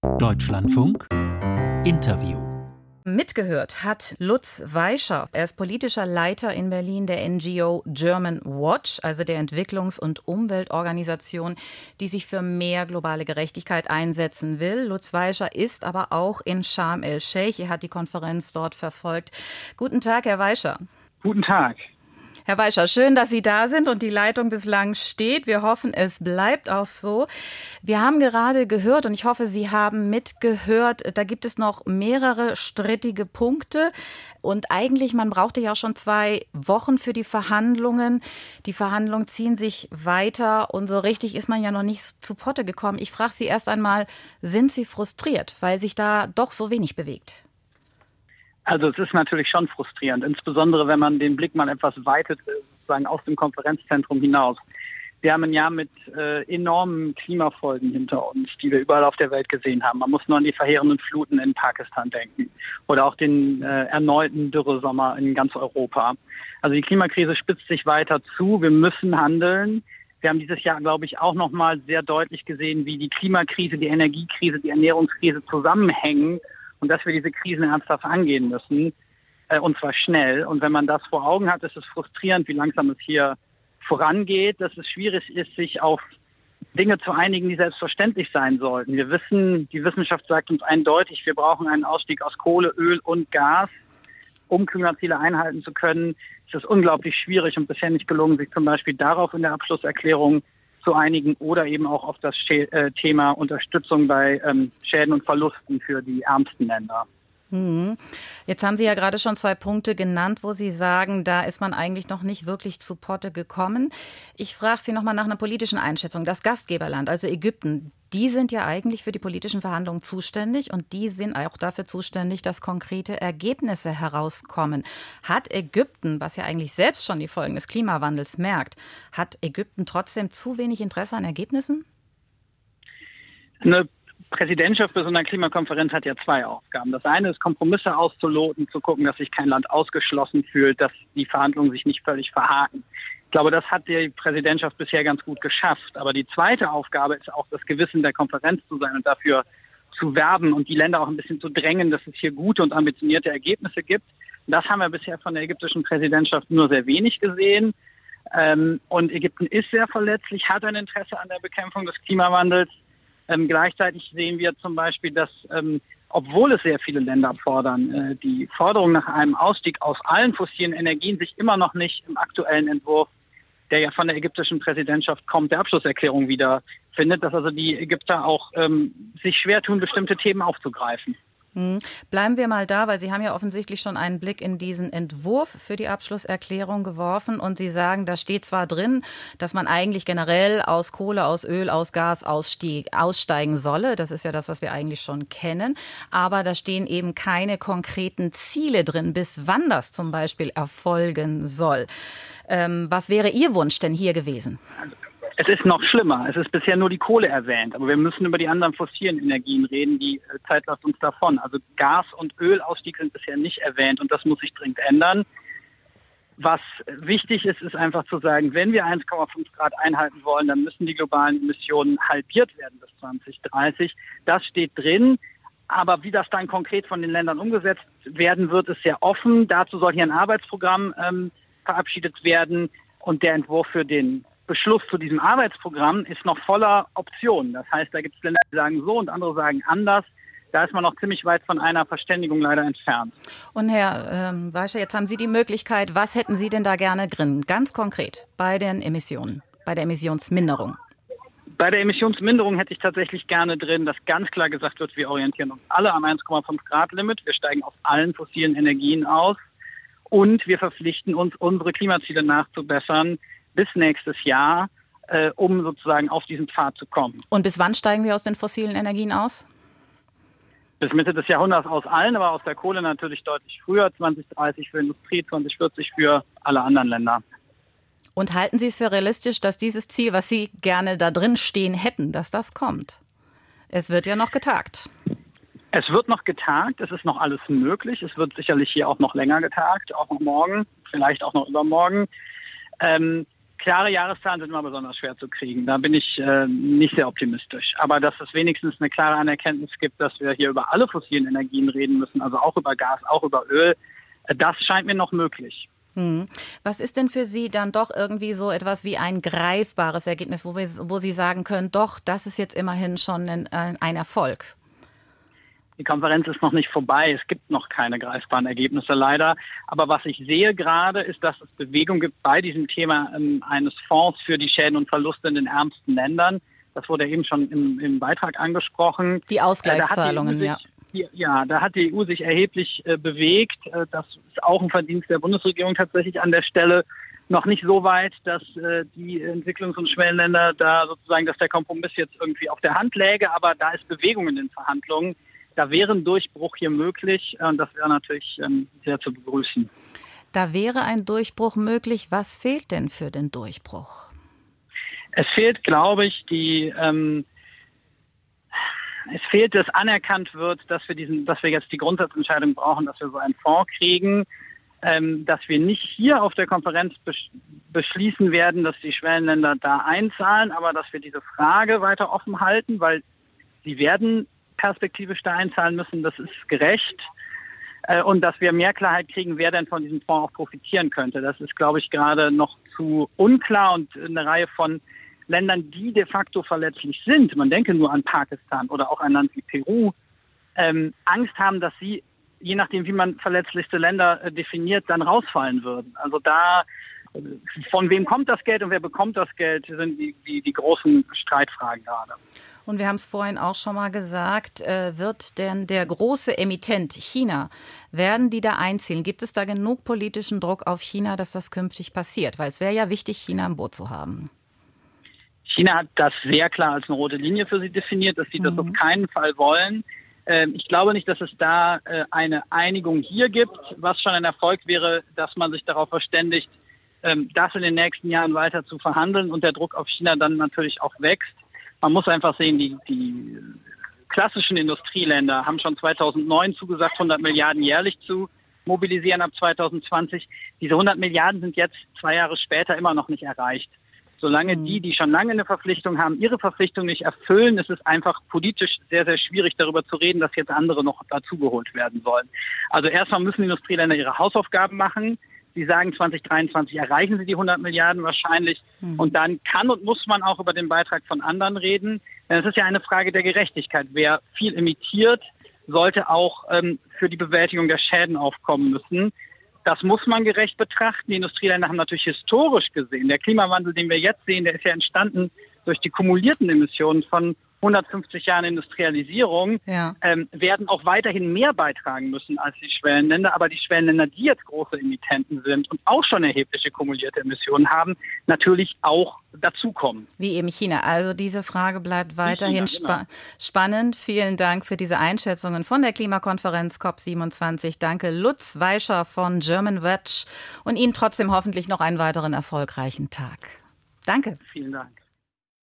Deutschlandfunk Interview. Mitgehört hat Lutz Weischer. Er ist politischer Leiter in Berlin der NGO German Watch, also der Entwicklungs- und Umweltorganisation, die sich für mehr globale Gerechtigkeit einsetzen will. Lutz Weischer ist aber auch in Sharm el-Sheikh. Er hat die Konferenz dort verfolgt. Guten Tag, Herr Weischer. Guten Tag. Herr Weischer, schön, dass Sie da sind und die Leitung bislang steht. Wir hoffen, es bleibt auch so. Wir haben gerade gehört und ich hoffe, Sie haben mitgehört, da gibt es noch mehrere strittige Punkte. Und eigentlich, man brauchte ja schon 2 Wochen für die Verhandlungen. Die Verhandlungen ziehen sich weiter und so richtig ist man ja noch nicht zu Potte gekommen. Ich frage Sie erst einmal, sind Sie frustriert, weil sich da doch so wenig bewegt? Also es ist natürlich schon frustrierend, insbesondere wenn man den Blick mal etwas weitet, sozusagen aus dem Konferenzzentrum hinaus. Wir haben ein Jahr mit enormen Klimafolgen hinter uns, die wir überall auf der Welt gesehen haben. Man muss nur an die verheerenden Fluten in Pakistan denken oder auch den erneuten Dürresommer in ganz Europa. Also die Klimakrise spitzt sich weiter zu. Wir müssen handeln. Wir haben dieses Jahr, glaube ich, auch nochmal sehr deutlich gesehen, wie die Klimakrise, die Energiekrise, die Ernährungskrise zusammenhängen. Und dass wir diese Krisen ernsthaft angehen müssen, und zwar schnell. Und wenn man das vor Augen hat, ist es frustrierend, wie langsam es hier vorangeht, dass es schwierig ist, sich auf Dinge zu einigen, die selbstverständlich sein sollten. Wir wissen, die Wissenschaft sagt uns eindeutig, wir brauchen einen Ausstieg aus Kohle, Öl und Gas, um Klimaziele einhalten zu können. Es ist unglaublich schwierig und bisher nicht gelungen, sich zum Beispiel darauf in der Abschlusserklärung zu einigen oder eben auch auf das Thema Unterstützung bei Schäden und Verlusten für die ärmsten Länder. Jetzt haben Sie ja gerade schon 2 Punkte genannt, wo Sie sagen, da ist man eigentlich noch nicht wirklich zu Potte gekommen. Ich frage Sie nochmal nach einer politischen Einschätzung. Das Gastgeberland, also Ägypten, die sind ja eigentlich für die politischen Verhandlungen zuständig und die sind auch dafür zuständig, dass konkrete Ergebnisse herauskommen. Hat Ägypten, was ja eigentlich selbst schon die Folgen des Klimawandels merkt, hat Ägypten trotzdem zu wenig Interesse an Ergebnissen? Eine Präsidentschaft bei so einer Klimakonferenz hat ja 2 Aufgaben. Das eine ist, Kompromisse auszuloten, zu gucken, dass sich kein Land ausgeschlossen fühlt, dass die Verhandlungen sich nicht völlig verhaken. Ich glaube, das hat die Präsidentschaft bisher ganz gut geschafft. Aber die zweite Aufgabe ist auch, das Gewissen der Konferenz zu sein und dafür zu werben und die Länder auch ein bisschen zu drängen, dass es hier gute und ambitionierte Ergebnisse gibt. Das haben wir bisher von der ägyptischen Präsidentschaft nur sehr wenig gesehen. Und Ägypten ist sehr verletzlich, hat ein Interesse an der Bekämpfung des Klimawandels. Gleichzeitig sehen wir zum Beispiel, dass, obwohl es sehr viele Länder fordern, die Forderung nach einem Ausstieg aus allen fossilen Energien sich immer noch nicht im aktuellen Entwurf, der ja von der ägyptischen Präsidentschaft kommt, der Abschlusserklärung wiederfindet, dass also die Ägypter auch sich schwer tun, bestimmte Themen aufzugreifen. Bleiben wir mal da, weil Sie haben ja offensichtlich schon einen Blick in diesen Entwurf für die Abschlusserklärung geworfen und Sie sagen, da steht zwar drin, dass man eigentlich generell aus Kohle, aus Öl, aus Gas aussteigen solle. Das ist ja das, was wir eigentlich schon kennen. Aber da stehen eben keine konkreten Ziele drin, bis wann das zum Beispiel erfolgen soll. Was wäre Ihr Wunsch denn hier gewesen? Es ist noch schlimmer. Es ist bisher nur die Kohle erwähnt. Aber wir müssen über die anderen fossilen Energien reden. Die Zeit läuft uns davon. Also Gas- und Ölausstieg sind bisher nicht erwähnt. Und das muss sich dringend ändern. Was wichtig ist, ist einfach zu sagen, wenn wir 1,5 Grad einhalten wollen, dann müssen die globalen Emissionen halbiert werden bis 2030. Das steht drin. Aber wie das dann konkret von den Ländern umgesetzt werden wird, ist sehr offen. Dazu soll hier ein Arbeitsprogramm verabschiedet werden. Und der Entwurf für den Beschluss zu diesem Arbeitsprogramm ist noch voller Optionen. Das heißt, da gibt es Länder, die sagen so und andere sagen anders. Da ist man noch ziemlich weit von einer Verständigung leider entfernt. Und Herr Weischer, jetzt haben Sie die Möglichkeit, was hätten Sie denn da gerne drin, ganz konkret bei den Emissionen, bei der Emissionsminderung? Bei der Emissionsminderung hätte ich tatsächlich gerne drin, dass ganz klar gesagt wird, wir orientieren uns alle am 1,5 Grad Limit. Wir steigen aus allen fossilen Energien aus und wir verpflichten uns, unsere Klimaziele nachzubessern bis nächstes Jahr, um sozusagen auf diesen Pfad zu kommen. Und bis wann steigen wir aus den fossilen Energien aus? Bis Mitte des Jahrhunderts aus allen, aber aus der Kohle natürlich deutlich früher, 2030 für Industrie, 2040 für alle anderen Länder. Und halten Sie es für realistisch, dass dieses Ziel, was Sie gerne da drin stehen hätten, dass das kommt? Es wird ja noch getagt. Es wird noch getagt, es ist noch alles möglich. Es wird sicherlich hier auch noch länger getagt, auch noch morgen, vielleicht auch noch übermorgen. Klare Jahreszahlen sind immer besonders schwer zu kriegen. Da bin ich nicht sehr optimistisch. Aber dass es wenigstens eine klare Anerkenntnis gibt, dass wir hier über alle fossilen Energien reden müssen, also auch über Gas, auch über Öl, das scheint mir noch möglich. Was ist denn für Sie dann doch irgendwie so etwas wie ein greifbares Ergebnis, wo Sie sagen können, doch, das ist jetzt immerhin schon ein Erfolg? Die Konferenz ist noch nicht vorbei. Es gibt noch keine greifbaren Ergebnisse leider. Aber was ich sehe gerade, ist, dass es Bewegung gibt bei diesem Thema eines Fonds für die Schäden und Verluste in den ärmsten Ländern. Das wurde eben schon im Beitrag angesprochen. Die Ausgleichszahlungen, ja. Ja, da hat die EU sich erheblich bewegt. Das ist auch ein Verdienst der Bundesregierung tatsächlich an der Stelle. Noch nicht so weit, dass die Entwicklungs- und Schwellenländer da sozusagen, dass der Kompromiss jetzt irgendwie auf der Hand läge. Aber da ist Bewegung in den Verhandlungen. Da wäre ein Durchbruch hier möglich und das wäre natürlich sehr zu begrüßen. Da wäre ein Durchbruch möglich. Was fehlt denn für den Durchbruch? Es fehlt, glaube ich, es fehlt, dass anerkannt wird, dass wir jetzt die Grundsatzentscheidung brauchen, dass wir so einen Fonds kriegen, dass wir nicht hier auf der Konferenz beschließen werden, dass die Schwellenländer da einzahlen, aber dass wir diese Frage weiter offen halten, weil sie werden perspektivisch da einzahlen müssen, das ist gerecht. Und dass wir mehr Klarheit kriegen, wer denn von diesem Fonds auch profitieren könnte. Das ist, glaube ich, gerade noch zu unklar und eine Reihe von Ländern, die de facto verletzlich sind, man denke nur an Pakistan oder auch ein Land wie Peru, Angst haben, dass sie, je nachdem wie man verletzlichste Länder definiert, dann rausfallen würden. Also da, von wem kommt das Geld und wer bekommt das Geld, sind die großen Streitfragen gerade. Und wir haben es vorhin auch schon mal gesagt, wird denn der große Emittent China, werden die da einziehen? Gibt es da genug politischen Druck auf China, dass das künftig passiert? Weil es wäre ja wichtig, China im Boot zu haben. China hat das sehr klar als eine rote Linie für sie definiert, dass sie das auf keinen Fall wollen. Ich glaube nicht, dass es da eine Einigung hier gibt. Was schon ein Erfolg wäre, dass man sich darauf verständigt, das in den nächsten Jahren weiter zu verhandeln und der Druck auf China dann natürlich auch wächst. Man muss einfach sehen, die klassischen Industrieländer haben schon 2009 zugesagt, 100 Milliarden jährlich zu mobilisieren ab 2020. Diese 100 Milliarden sind jetzt 2 Jahre später immer noch nicht erreicht. Solange die schon lange eine Verpflichtung haben, ihre Verpflichtung nicht erfüllen, ist es einfach politisch sehr, sehr schwierig, darüber zu reden, dass jetzt andere noch dazugeholt werden sollen. Also erstmal müssen die Industrieländer ihre Hausaufgaben machen. Sie sagen, 2023 erreichen sie die 100 Milliarden wahrscheinlich. Und dann kann und muss man auch über den Beitrag von anderen reden. Denn es ist ja eine Frage der Gerechtigkeit. Wer viel emittiert, sollte auch für die Bewältigung der Schäden aufkommen müssen. Das muss man gerecht betrachten. Die Industrieländer haben natürlich historisch gesehen, der Klimawandel, den wir jetzt sehen, der ist ja entstanden durch die kumulierten Emissionen von 150 Jahren Industrialisierung, werden auch weiterhin mehr beitragen müssen als die Schwellenländer. Aber die Schwellenländer, die jetzt große Emittenten sind und auch schon erhebliche kumulierte Emissionen haben, natürlich auch dazukommen. Wie eben China. Also diese Frage bleibt weiterhin spannend. Vielen Dank für diese Einschätzungen von der Klimakonferenz COP27. Danke Lutz Weischer von German Watch und Ihnen trotzdem hoffentlich noch einen weiteren erfolgreichen Tag. Danke. Vielen Dank.